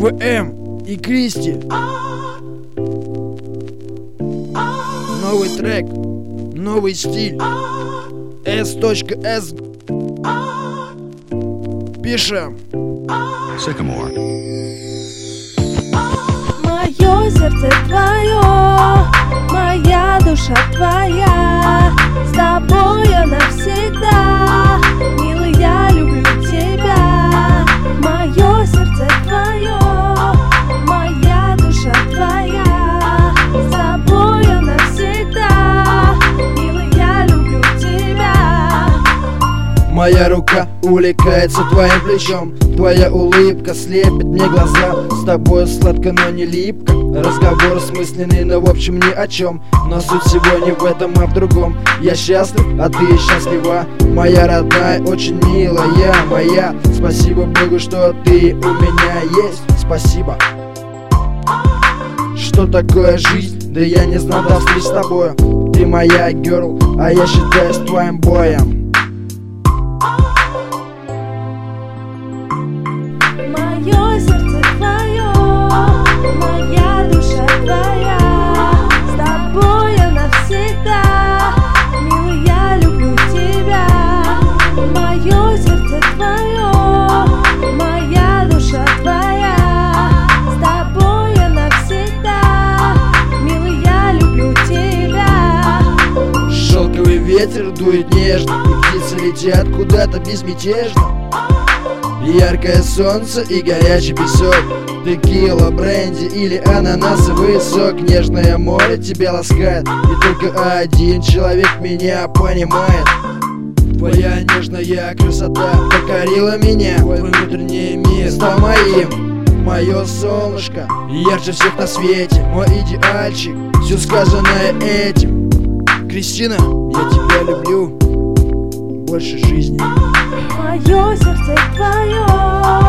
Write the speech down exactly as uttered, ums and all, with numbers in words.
ВМ и Кристи. Новый трек, новый стиль. S.S. Пишем. Sycamore. Мое сердце твое, моя душа твоя, с тобой я навсегда, милый, я люблю тебя. Мое сердце твое, моя душа твоя, с тобой я навсегда, милый, я люблю тебя. Моя рука увлекается твоим плечом, твоя улыбка слепит мне глаза. С тобой сладко, но не липко. Разговор смысленный, но в общем ни о чем. Но суть всего не в этом, а в другом. Я счастлив, а ты счастлива. Моя родная, очень милая моя. Спасибо Богу, что ты у меня есть. Спасибо. Что такое жизнь? Да я не знал до встреч с тобой. Ты моя герл, а я считаюсь твоим боем. Мое сердце твое, моя душа твоя, с тобой я навсегда, милый, я люблю тебя. Мое сердце твое, моя душа твоя, с тобой я навсегда, милый, я люблю тебя. Шелковый ветер дует нежно, и птицы летят куда-то безмятежно. Яркое солнце и горячий песок, текила, бренди или ананасовый сок. Нежное море тебя ласкает, и только один человек меня понимает. Твоя нежная красота покорила меня, твой внутренний мир стал моим. Мое солнышко, ярче всех на свете, мой идеальчик, все сказанное этим. Кристина, я тебя люблю больше жизни. Мое сердце твое,